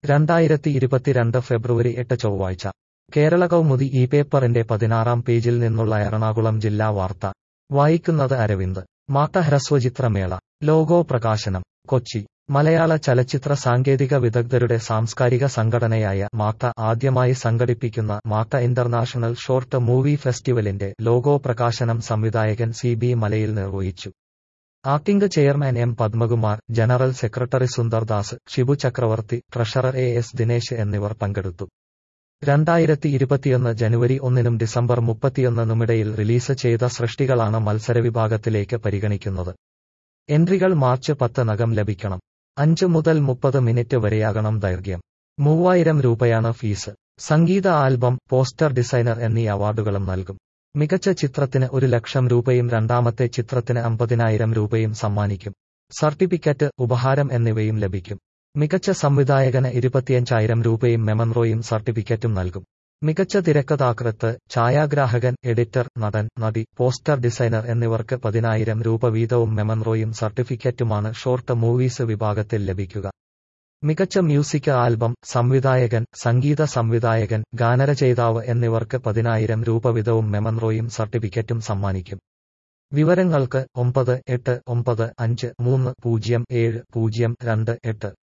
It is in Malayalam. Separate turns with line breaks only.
2022 ഫെബ്രുവരി 8 ചൊവ്വാഴ്ച കേരള കൗമുദി ഈ പേപ്പറിന്റെ 16-ാം പേജിൽ നിന്നുള്ള എറണാകുളം ജില്ലാ വാർത്ത വായിക്കുന്നത് അരവിന്ദ്. മാട്ട ഹ്രസ്വചിത്രമേള ലോഗോ പ്രകാശനം കൊച്ചി. മലയാള ചലച്ചിത്ര സാങ്കേതിക വിദഗ്ധരുടെ സാംസ്കാരിക സംഘടനയായ മാട്ട ആദ്യമായി സംഘടിപ്പിക്കുന്ന മാട്ട ഇന്റർനാഷണൽ ഷോർട്ട് മൂവി ഫെസ്റ്റിവലിന്റെ ലോഗോ പ്രകാശനം സംവിധായകൻ CB മലയിൽ നിർവഹിച്ചു. Acting chairman M Padmakumar, general secretary Sundardas, Shibu Chakravarthy, treasurer AS Dinesh എന്നിവർ പങ്കെടുത്തു. 2021 ജനുവരി 1-നും ഡിസംബർ 31-നുമിടയിൽ റിലീസ് ചെയ്ത സൃഷ്ടികളാണ് മത്സരവിഭാഗത്തിലേക്ക് പരിഗണിക്കുന്നത്. എൻട്രികൾ മാർച്ച് 10-നകം ലഭിക്കണം. 5 മുതൽ 30 മിനിറ്റ് വരെയാകണം ദൈർഘ്യം. 3000 രൂപയാണ് ഫീസ്. സംഗീത ആൽബം, പോസ്റ്റർ ഡിസൈനർ എന്നീ അവാർഡുകളും നൽകും. മികച്ച ചിത്രത്തിന് 1,00,000 രൂപയും രണ്ടാമത്തെ ചിത്രത്തിന് 50,000 രൂപയും സമ്മാനിക്കും. സർട്ടിഫിക്കറ്റ്, ഉപഹാരം എന്നിവയും ലഭിക്കും. മികച്ച സംവിധായകന് 25,000 രൂപയും മെമൻറോയും സർട്ടിഫിക്കറ്റും നൽകും. മികച്ച തിരക്കഥാകൃത്ത്, ഛായാഗ്രാഹകൻ, എഡിറ്റർ, നടൻ, നടി, പോസ്റ്റർ ഡിസൈനർ എന്നിവർക്ക് 10,000 രൂപ വീതവും മെമൻറോയും സർട്ടിഫിക്കറ്റുമാണ് ഷോർട്ട് മൂവീസ് വിഭാഗത്തിൽ ലഭിക്കുക. മികച്ച മ്യൂസിക് ആൽബം, സംവിധായകൻ, സംഗീത സംവിധായകൻ, ഗാനരചയിതാവ് എന്നിവർക്ക് 10,000 രൂപ വീതവും മെമൻറോയും സർട്ടിഫിക്കറ്റും സമ്മാനിക്കും. വിവരങ്ങൾക്ക് 9895307028.